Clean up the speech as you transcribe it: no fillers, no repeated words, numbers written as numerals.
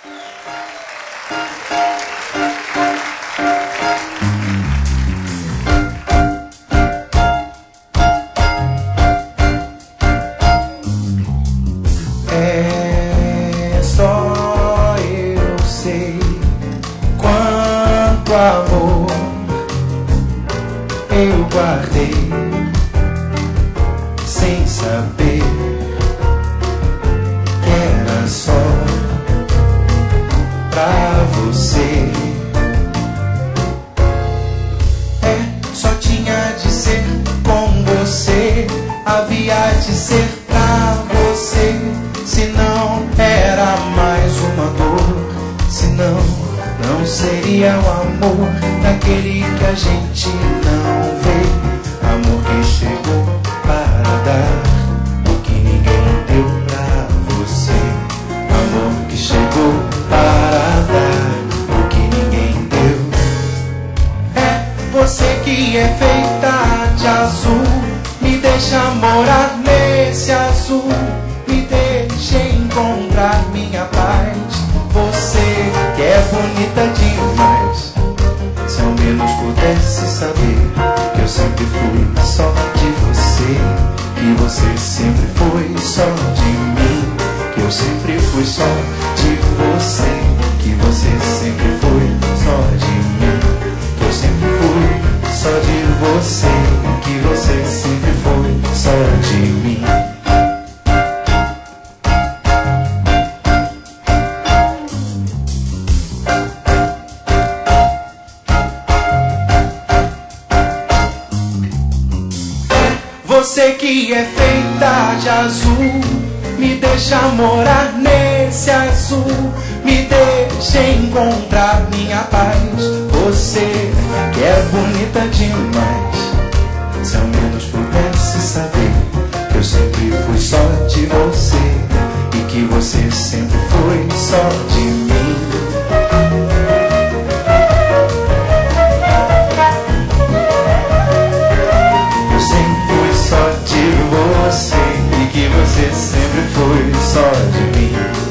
É só eu sei quanto amor eu guardei sem saber que era só pra você. Só tinha de ser com você, havia de ser pra você. Senão era mais uma dor, senão não seria o amor daquele que a gente não vê. Amor que chegou para dar o que ninguém deu pra você. Amor que chegou para dar o que ninguém deu. É você que é feita de azul, me deixa morar nesse azul, me deixa encontrar minha paz. Você que é bonita demais, se ao menos pudesse saber que eu sempre fui só de você, que você sempre foi só de mim, que eu sempre fui só de você, que você sempre foi só de mim, que eu sempre fui só de você, que você sempre foi só de mim. Você que é feita de azul, me deixa morar nesse azul, me deixa encontrar minha paz. Você que é bonita demais, se ao menos pudesse saber que eu sempre fui só de você, e que você sempre foi só de mim. Só de você, e que você sempre foi só de mim.